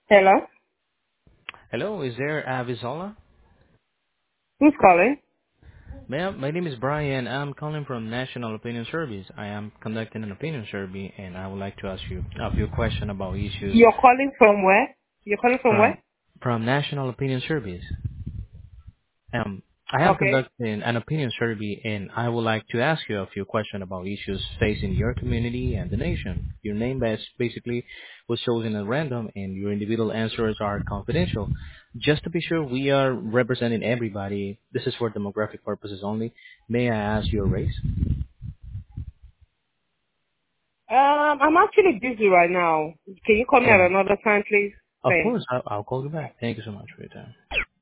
Hello? Hello, is there Avizola? Who's calling? Ma'am, my name is Brian. I'm calling from National Opinion Service. I am conducting an opinion survey, and I would like to ask you a few questions about issues You're calling from where? You're calling from where? from National Opinion Service. I am Okay. conducting an opinion survey, and I would like to ask you a few questions about issues facing your community and the nation. Your name basically was chosen at random, and your individual answers are confidential. Just to be sure we are representing everybody, this is for demographic purposes only. May I ask your race? I'm actually busy right now. Can you call me All at right. another time, please? Of Thanks. course, I'll call you back. Thank you so much for your time.